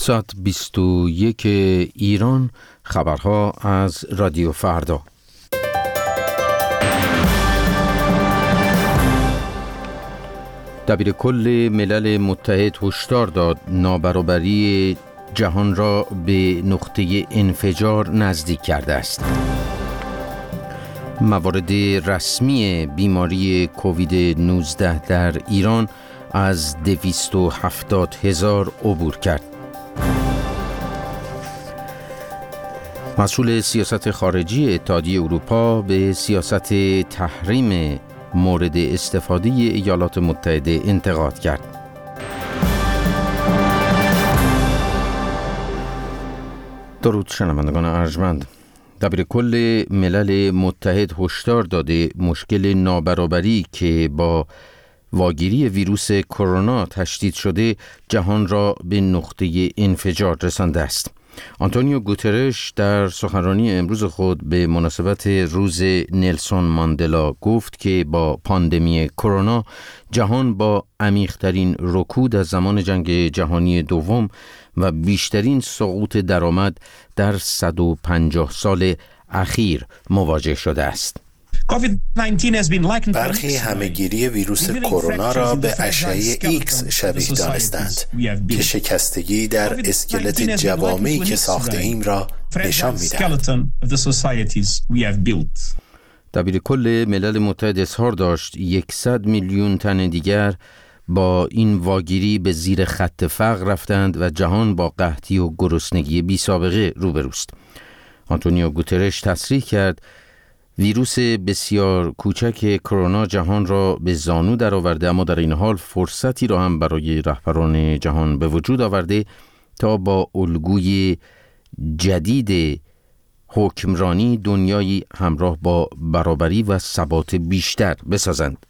921 ایران. خبرها از رادیو فردا. دبیرکل ملل متحد هشدار داد نابرابری جهان را به نقطه انفجار نزدیک کرده است. موارد رسمی بیماری کووید 19 در ایران از 270,000 عبور کرد. مسئول سیاست خارجی اتحادیه اروپا به سیاست تحریم مورد استفاده ایالات متحده انتقاد کرد. درود شنوندگان ارجمند. دبیرکل ملل متحد هشدار داده مشکل نابرابری که با واگیری ویروس کرونا تشدید شده جهان را به نقطه انفجار رسانده است. آنتونیو گوترش در سخنرانی امروز خود به مناسبت روز نلسون ماندلا گفت که با پاندمی کرونا جهان با عمیق‌ترین رکود از زمان جنگ جهانی دوم و بیشترین سقوط درآمد در 150 سال اخیر مواجه شده است. برخی همه‌گیری ویروس کرونا را به اشعه ایکس شبیه دانستند که شکستگی در اسکلت جوامعی که ساخته ایم را نشان می‌دهد. دبیرکل ملل متحد اظهار داشت 100 میلیون تن دیگر با این واگیری به زیر خط فقر رفتند و جهان با قحطی و گرسنگی بی‌سابقه روبروست. آنتونیو گوترش تصریح کرد ویروس بسیار کوچک کرونا جهان را به زانو درآورده، اما در این حال فرصتی را هم برای رهبران جهان به وجود آورده تا با الگوی جدید حکمرانی دنیایی همراه با برابری و ثبات بیشتر بسازند.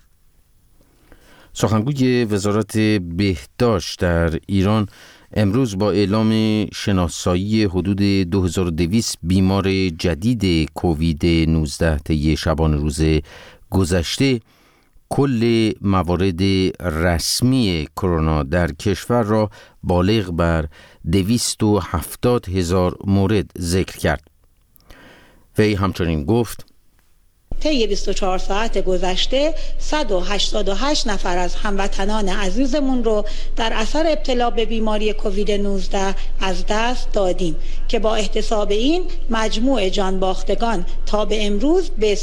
سخنگوی وزارت بهداشت در ایران امروز با اعلام شناسایی حدود 2200 بیمار جدید کووید 19 طی شبانه روز گذشته کل موارد رسمی کرونا در کشور را بالغ بر 270,000 مورد ذکر کرد. وی همچنین گفت طی 24 ساعت گذشته 188 نفر از هموطنان عزیزمون رو در اثر ابتلا به بیماری کووید 19 از دست دادیم که با احتساب این مجموع جان باختگان تا به امروز به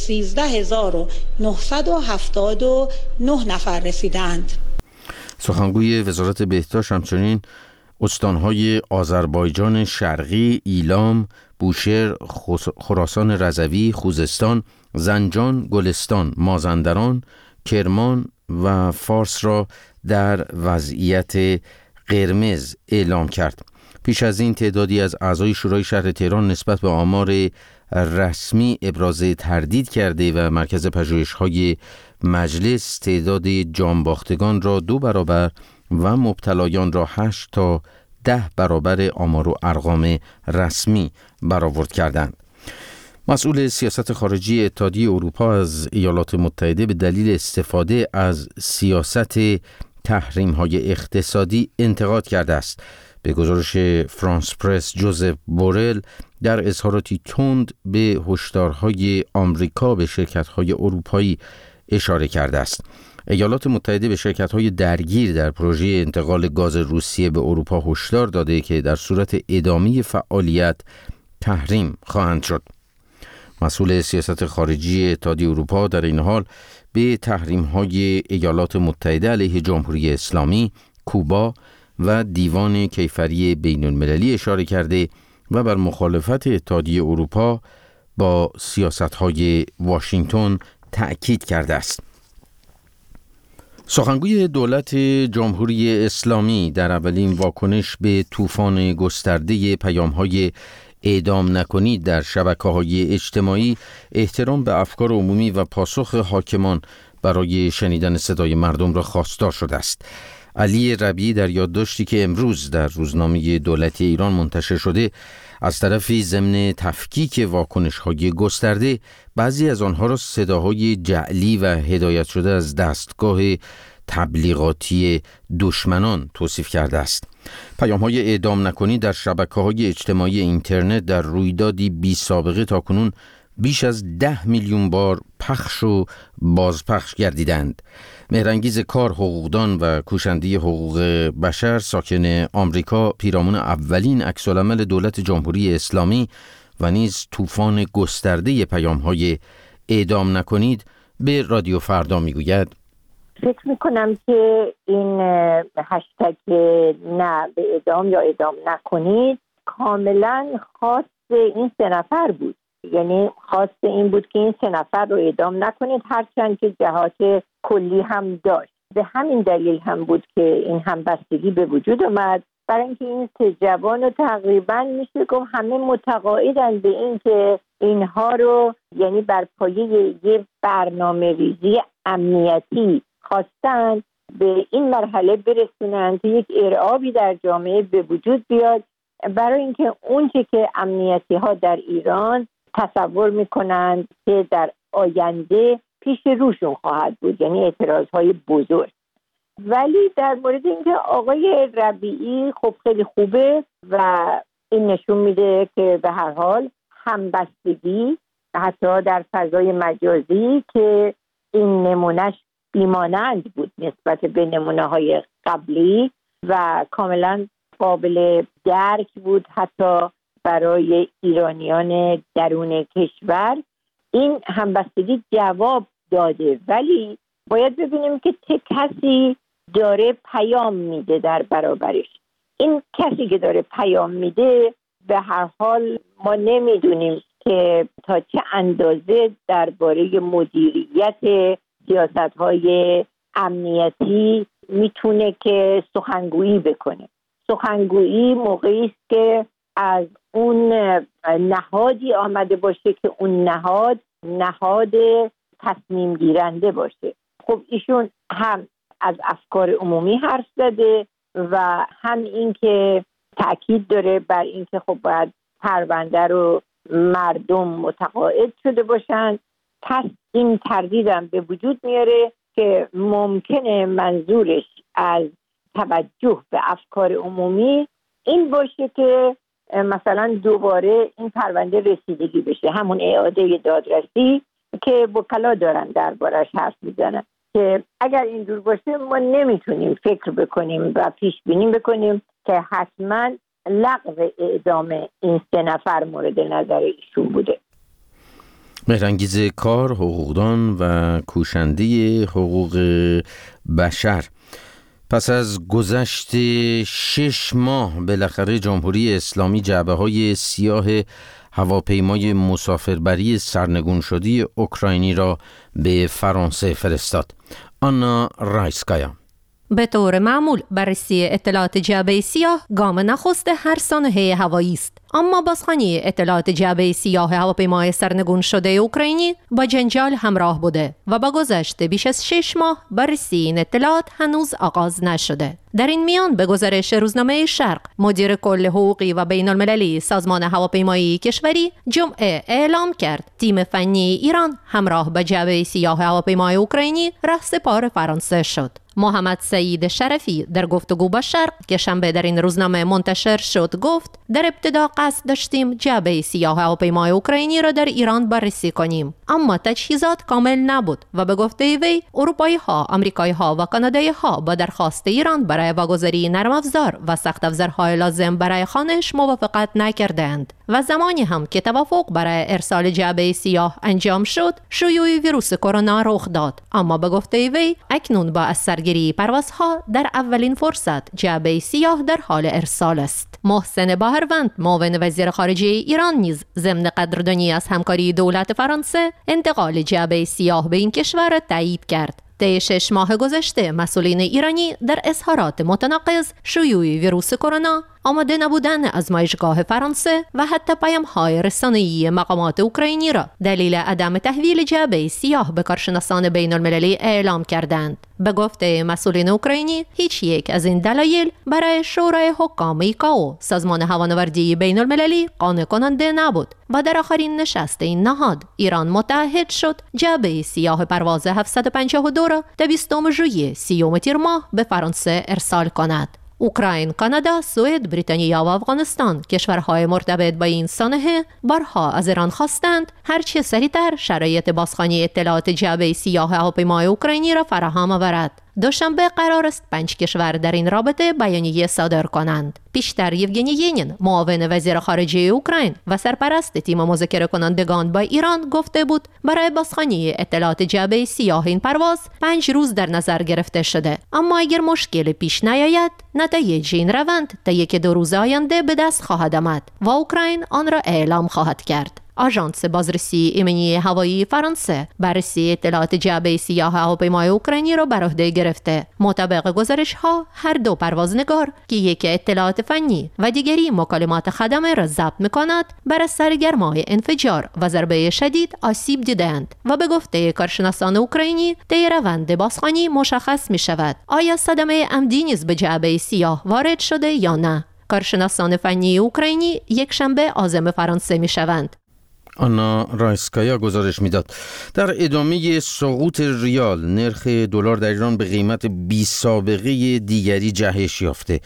13,979 نفر رسیدند. سخنگوی وزارت بهداشت همچنین استانهای آذربایجان شرقی، ایلام، بوشهر، خراسان رضوی، خوزستان، زنجان، گلستان، مازندران، کرمان و فارس را در وضعیت قرمز اعلام کرد. پیش از این تعدادی از اعضای شورای شهر تهران نسبت به آمار رسمی ابراز تردید کرده و مرکز پژوهش‌های مجلس تعداد جانباختگان را 2 برابر و مبتلایان را 8 تا 10 برابر آمار و ارقام رسمی برآورد کردند. مسئول سیاست خارجی اتحادیه اروپا از ایالات متحده به دلیل استفاده از سیاست تحریم‌های اقتصادی انتقاد کرده است. به گزارش فرانس پرس، جوزف بورل در اظهاراتی تند به هشدارهای آمریکا به شرکت‌های اروپایی اشاره کرده است. ایالات متحده به شرکت‌های درگیر در پروژه انتقال گاز روسیه به اروپا هشدار داده که در صورت ادامه فعالیت تحریم خواهند شد. مسئول سیاست خارجی اتحادیه اروپا در این حال به تحریم‌های ایالات متحده علیه جمهوری اسلامی، کوبا و دیوان کیفری بین‌المللی اشاره کرده و بر مخالفت اتحادیه اروپا با سیاست‌های واشنگتن تأکید کرده است. سخنگوی دولت جمهوری اسلامی در اولین واکنش به طوفان گسترده پیام‌های اعدام نکنید در شبکه‌های اجتماعی احترام به افکار عمومی و پاسخ حاکمان برای شنیدن صدای مردم را خواستار شده است. علی ربیعی در یادداشتی که امروز در روزنامه دولتی ایران منتشر شده از طرفی ضمن تفکیک واکنش‌های گسترده بعضی از آنها را صداهای جعلی و هدایت شده از دستگاه تبلیغاتی دشمنان توصیف کرده است. پیام‌های اعدام نکنید در شبکه‌های اجتماعی اینترنت در رویدادی بی سابقه تاکنون بیش از 10 میلیون بار پخش و بازپخش گردیدند. مهرانگیز کار، حقوقدان و کوشنده حقوق بشر ساکن آمریکا، پیرامون اولین عکس‌العمل دولت جمهوری اسلامی و نیز طوفان گسترده پیام‌های اعدام نکنید، به رادیو فردا میگوید: فکر میکنم که این هشتگ نه به اعدام یا اعدام نکنید کاملا خاص این 3 نفر بود. یعنی خواست این بود که این 3 نفر رو اعدام نکنید، هرچند که جهات کلی هم داشت. به همین دلیل هم بود که این همبستگی به وجود اومد، برای اینکه این 3 جوان رو تقریبا میشه گفت همه متقاعدن به این که اینها رو یعنی بر پایه یه برنامه ریزی امنیتی خواستن به این مرحله برسونن که یک ارعابی در جامعه به وجود بیاد، برای اینکه اونچه که امنیتی ها در ایران تصور میکنند که در آینده پیش روشون خواهد بود، یعنی اعتراضهای بزرگ. ولی در مورد اینکه آقای ربیعی خب خیلی خوبه و این نشون میده که به هر حال همبستگی حتی در فضای مجازی که این نمونهش بیمانند بود نسبت به نمونه‌های قبلی و کاملا قابل درک بود حتی برای ایرانیان درون کشور، این همبستگی جواب داده. ولی باید ببینیم که چه کسی داره پیام میده در برابرش. این کسی که داره پیام میده به هر حال ما نمیدونیم که تا چه اندازه درباره مدیریت سیاست‌های امنیتی میتونه که سخنگویی بکنه. سخنگویی موقعی است که از اون نهادی آمده باشه که اون نهاد تصمیم گیرنده باشه. خب ایشون هم از افکار عمومی حرف زده و هم این که تأکید داره بر این که خب باید پرونده رو مردم متقاعد شده باشن. پس این تردیدم به وجود میاره که ممکنه منظورش از توجه به افکار عمومی این باشه که مثلا دوباره این پرونده رسیدگی بشه، همون اعاده دادرسی که وکلا دارن دربارش حرف میزنن، که اگر اینجور باشه ما نمیتونیم فکر بکنیم و پیش بینی بکنیم که حتما لغو اعدام این 3 نفر مورد نظر ایشون بوده. مهرانگیز کار، حقوقدان و کوشنده حقوق بشر، پس از گذشت 6 ماه بالاخره جمهوری اسلامی جعبه‌های سیاه هواپیمای مسافربری سرنگون شده اوکراینی را به فرانسه فرستاد. آنا رایسکایا: به طور معمول بررسی اطلاعات جعبه سیاه گام نخست هر سانحه هوایی است، اما بازخوانی اطلاعات جعبه سیاه هواپیمای سرنگون شده اوکراینی با جنجال همراه بوده و با گذشت بیش از 6 ماه بررسی این اطلاعات هنوز آغاز نشده. در این میان به گزارش روزنامه شرق، مدیر کل حقوقی و بین المللی سازمان هواپیمایی کشوری جمعه اعلام کرد تیم فنی ایران همراه با جعبه سیاه هواپیمای اوکراینی رهسپار فرانسه شد. محمد سعید شرفی در گفتگو با شرق که شنبه در این روزنامه منتشر شد گفت در ابتدا قصد داشتیم جعبه سیاه هواپیمای اوکراینی را در ایران بررسی کنیم، اما تجهیزات کامل نبود و به گفته وی اروپایی ها، آمریکایی ها و کانادایی ها با درخواست ایران برای واگذاری نرم افزار و سخت افزارهای لازم برای خوانش موافقت نکردند و زمانی هم که توافق برای ارسال جعبه سیاه انجام شد شیوع ویروس کرونا رخ داد. اما به گفته وی اکنون با اثرگیری پروازها در اولین فرصت جعبه سیاه در حال ارسال است. محسن باهروند معاون وزیر خارجه ایران نیز ضمن قدردانی از همکاری دولت فرانسه انتقال جعبه سیاه به این کشور را تایید کرد. طی 6 ماه گذشته مسئولین ایرانی در اظهارات متناقض شیوع ویروس کرونا، آماده نبودن آزمایشگاه فرانسه و حتی پیام‌های رسانه‌ای مقامات اوکراینی را دلیل عدم تحویل جعبه سیاه به کارشناسان بین‌المللی اعلام کردند. به گفته مسئولین اوکراینی، هیچ یک از این دلایل برای شورای حکام ایکائو، سازمان هوانوردی بین‌المللی، قانع کننده نبود و در آخرین نشست این نهاد ایران متعهد شد جعبه سیاه پرواز 752 را 20 ژوئیه 30 تیر ماه به فرانسه ارسال کند. اوکراین، کانادا، سوئد، بریتانیا و افغانستان، کشورهای مرتبط با این سانحه، بارها از ایران خواستند هرچه سریعتر شرایط بازخوانی اطلاعات جعبه سیاه هواپیمای اوکراینی را فراهم آورد. دوشنبه قرار است 5 کشور در این رابطه بیانیه صادر کنند. پیشتر یوگنی ینین، معاون وزیر خارجه اوکراین و سرپرست تیم مذاکره کنندگان با ایران، گفته بود برای بازخوانی اطلاعات جعبه سیاه این پرواز 5 روز در نظر گرفته شده، اما اگر مشکل پیش نیاید نتایج این روند تا 1-2 روز آینده به دست خواهد آمد و اوکراین آن را اعلام خواهد کرد. آژانس بازرسی ایمنی هوایی فرانسه بررسی اطلاعات جعبه سیاه هواپیمای اوکراینی را بر عهده گرفته. مطابق گزارش‌ها هر دو پروازنگار که یکی اطلاعات فنی و دیگری مکالمات خدمه را ضبط می‌کند بر اثر گرمای انفجار و ضربه شدید آسیب دیدند و به گفته کارشناسان اوکراینی طی روند بازخوانی مشخص می‌شود آیا صدمه عمدی نیز به جعبه سیاه وارد شده یا نه. کارشناسان فنی اوکراینی یک شنبه عازم فرانسه می‌شوند. آنا رایسکایا گزارش میداد. در ادامه سقوط ریال، نرخ دلار در ایران به قیمت بی سابقه دیگری جهش یافته.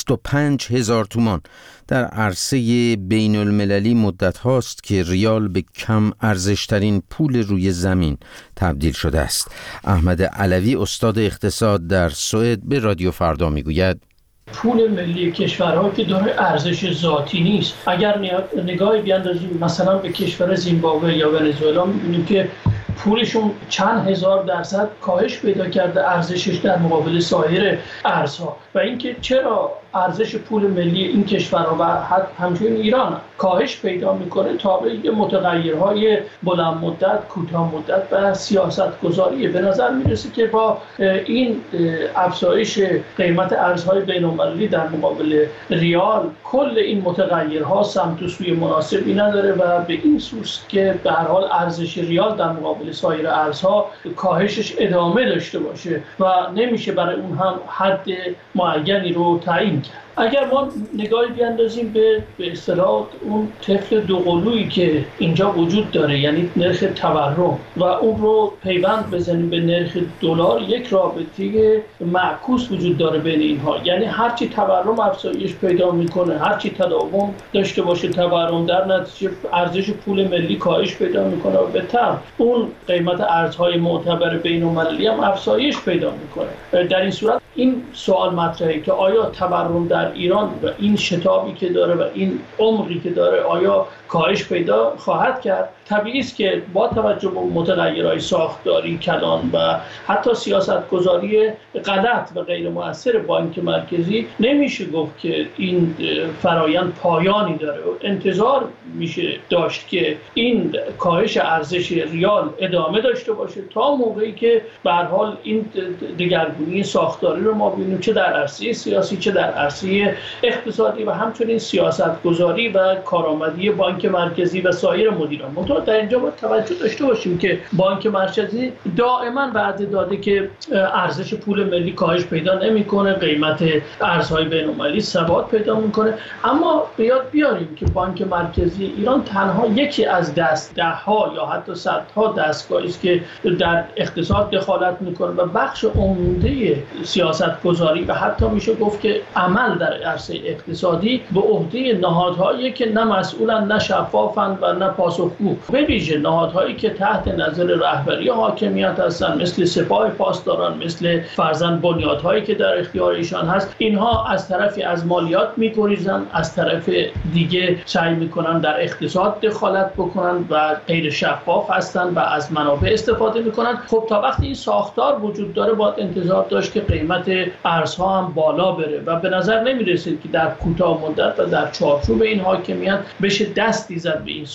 25,000 تومان. در عرصه بین المللی مدت هاست که ریال به کم ارزشترین پول روی زمین تبدیل شده است. احمد علوی، استاد اقتصاد در سوئد، به رادیو فردا میگوید پول ملی کشورها که داره ارزش ذاتی نیست. اگر نگاهی بیاندازیم مثلا به کشور زیمبابوه یا ونزوئلا، می‌بینیم که پولشون چند هزار درصد کاهش پیدا کرده ارزشش در مقابل سایر ارزها، و اینکه چرا ارزش پول ملی این کشورها و همچنین ایران کاهش پیدا میکنه تابع متغیرهای بلند مدت، کوتاه مدت و سیاست گذاریه. به نظر میرسه که با این افزایش قیمت ارزهای بین‌المللی در مقابل ریال، کل این متغیرها سمت و سوی مناسبی نداره و به این سوست که به هر حال ارزش ریال در مقابل سایر ارزها کاهشش ادامه داشته باشه و نمیشه برای اون هم حد معینی رو تعیین کرد. اگر ما نگاهی بیاندازیم به اصطلاح اون طفل دوقلویی که اینجا وجود داره، یعنی نرخ تورم، و اون رو پیوند بزنیم به نرخ دلار، یک رابطه معکوس وجود داره بین اینها. یعنی هرچی تورم افزایش پیدا میکنه، هرچی تداوم داشته باشه تورم، در نتیجه ارزش پول ملی کاهش پیدا میکنه و به طبع اون قیمت ارزهای معتبر بین‌المللی هم افزایش پیدا میکنه. در این صورت این سوال مطرحه که آیا تورم در ایران و این شتابی که داره و این عمقی که داره آیا کاهش پیدا خواهد کرد؟ طبیعی است که با توجه به متغیرهای ساختاری کلان و حتی سیاست‌گذاری غلط و غیر مؤثر بانک مرکزی نمیشه گفت که این فرایند پایانی داره و انتظار میشه داشت که این کاهش ارزش ریال ادامه داشته باشه تا موقعی که به هر حال این دگرگونی ساختاری رو ما ببینیم، چه در عرصه سیاسی چه در عرصه اقتصادی و همچنین سیاست‌گذاری و کارآمدی بانک مرکزی و سایر مدیران. منتها در اینجا باید توجه داشته باشیم که بانک مرکزی دائما وعده داده که ارزش پول ملی کاهش پیدا نمیکنه، قیمت ارزهای بین‌المللی ثبات پیدا میکنه، اما به یاد بیاریم که بانک مرکزی ایران تنها یکی از ده‌ها یا حتی صدها دستگاهی است که در اقتصاد دخالت میکنه و بخش عمده سیاست‌گذاری و حتی میشه گفت که عمل در عرصه اقتصادی به عهده نهادهایی که نه مسئولن، نه شفافن و نه پاسخگو. به ویژه نهادهایی که تحت نظر رهبری حاکمیت هستند، مثل سپاه پاسداران، مثل فرزند بنیادهایی که در اختیار ایشان هست، اینها از طرفی از مالیات می‌گریزن، از طرف دیگه سعی میکنن در اقتصاد دخالت بکنن و غیر شفاف هستن و از منابع استفاده میکنن. خب تا وقتی این ساختار وجود داره باید انتظار داشت که قیمت ارزها هم بالا بره و به نظر نمیرسید که در کوتاه مدت و در چارچوب این حاکمیت بشه دستی زد به این ساختار.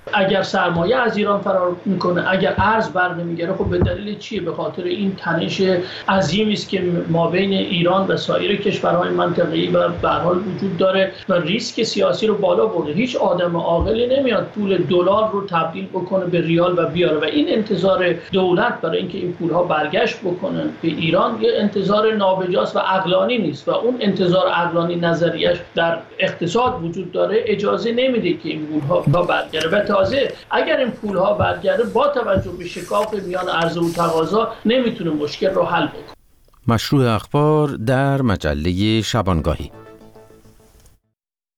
اگر سرمایه از ایران فرار میکنه، اگر ارز بر نمیگره، خب به دلیل چیه؟ به خاطر این تنش عظیمی است که مابین ایران و سایر کشورهای منطقه‌ای و به هر حال وجود داره و ریسک سیاسی رو بالا برده. هیچ آدم عاقلی نمیاد پول دلار رو تبدیل بکنه به ریال و بیاره و این انتظار دولت برای اینکه این پولها برگشت بکنه به ایران یه انتظار نابجاست و عقلانی نیست و اون انتظار عقلانی نظریش در اقتصاد وجود داره اجازه نمیده که این پولها برگرده. و تازه اگر این پولها برگرده با توجه به شکاف میان عرضه و تقاضا نمیتونه مشکل رو حل بکنه. مشروع اخبار در مجله شبانگاهی.